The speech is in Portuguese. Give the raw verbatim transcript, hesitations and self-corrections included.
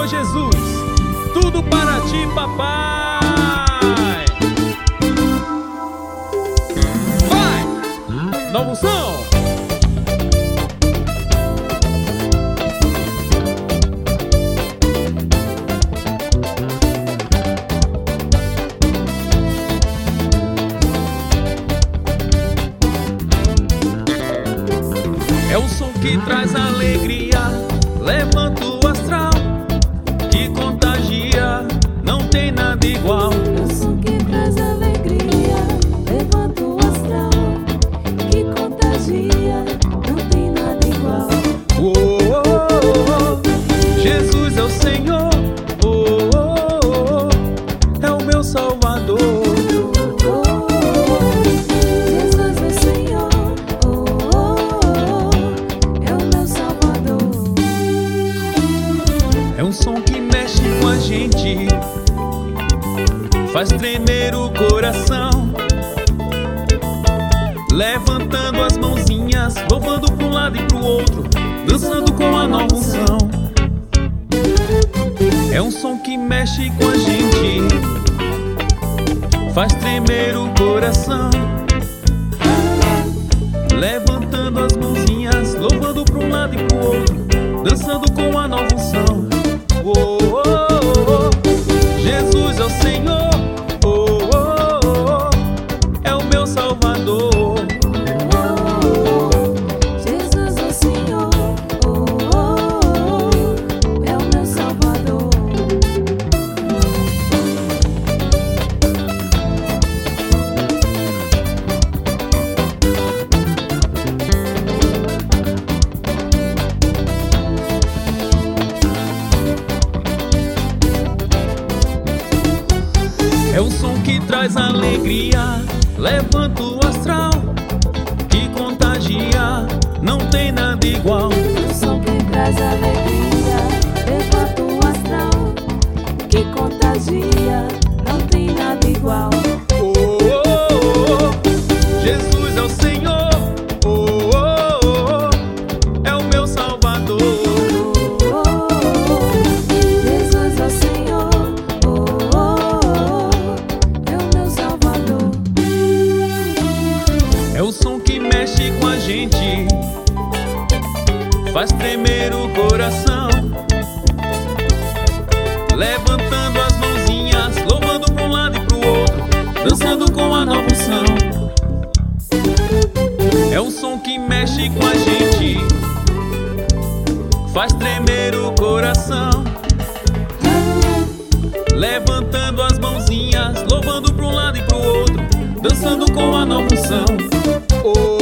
Senhor Jesus, tudo para ti, papai. Vai! Nova unção. É o som que traz alegria, levanta o astral, que contagia, não tem nada igual. É o som que traz alegria, levanta o astral, que contagia, não tem nada igual. Oh, oh, oh, oh. Jesus é o Senhor, oh, oh, oh, é o meu Salvador. É um som que mexe com a gente, faz tremer o coração, levantando as mãozinhas, louvando pra um lado e pro outro, dançando com a nova unção. É um som que mexe com a gente, faz tremer o coração, levantando as mãozinhas, louvando pra um lado e pro outro, dançando com a nova unção. Oh, oh, oh, oh. Jesus é o Senhor, oh, oh, oh, é o meu Salvador. Jesus é o Senhor, oh, oh, oh, é o meu Salvador. É o som que traz alegria, levanta o astral, que contagia, não tem nada igual. É o som que traz alegria, levanta o astral, que contagia, não tem nada igual. Oh, oh, oh, oh. Jesus é o Senhor, oh, oh, oh, é o meu Salvador. É o som que mexe com a gente, faz tremer o coração, levantando as mãozinhas, louvando pra um lado e pro outro, dançando com a nova unção. É o som que mexe com a gente, faz tremer o coração, levantando as mãozinhas, louvando pra um lado e pro outro, dançando com a nova unção. Oh,